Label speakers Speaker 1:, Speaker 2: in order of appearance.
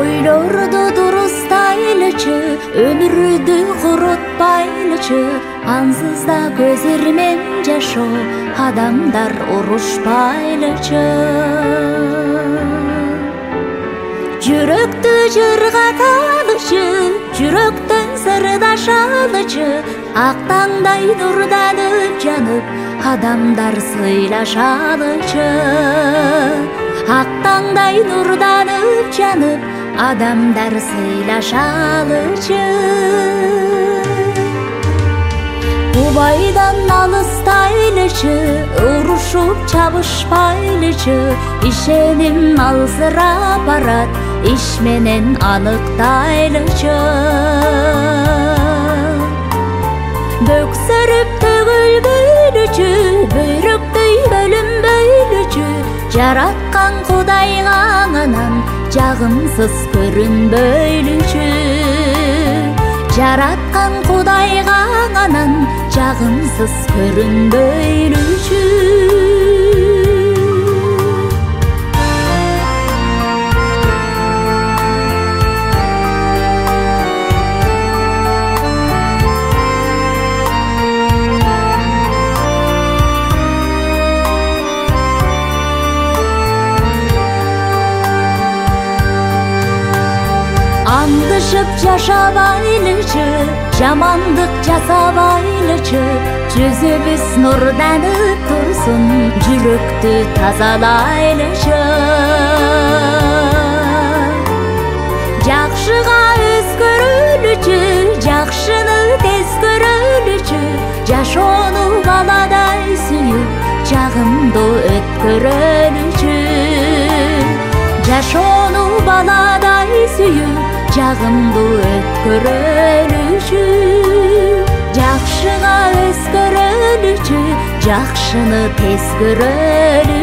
Speaker 1: ойлорду дурустайлычы, өмүрдү курутпайлычы, ансыз да көзүрмен жашоо, адамдар урушпайлычы. Жүрөктү жыргаталычы, жүрөктөн сырдашалычы, ак таңдай нурданып жанып, адамдар сыйлашалычы. Ак таңдай нурданып жанып, адамдар сыйлашалычы. Убайдан алыстайлычы, урушуп чабышпайлычы, ишеним алсырап барат, иш менен аныктайлычы. Бөксөрүп төгүлбөйлүчү, бөйрөктөй бөлүнбөйлүчү, жараткан Кудайга анан жагымсыз көрүнбөйлүчү. Жараткан Кудайга анан жагымсыз көрүнбөйлүчү. Андышып жашабайлычы, жамандык жасабайлычы, жүзүбүз нурданып турсун, жүрөктү тазалайлычы. Жакшыга өзгөрөлүчү, жакшыны тез көрөлүчү, жашоону баладай сүйүп, жагымдуу өткөрөлүчү. Жашоону баладай сүйүп, жагымдуу өткөрөлүчү. Жакшыга өзгөрөлүчү, жакшыны тез көрөлүчү.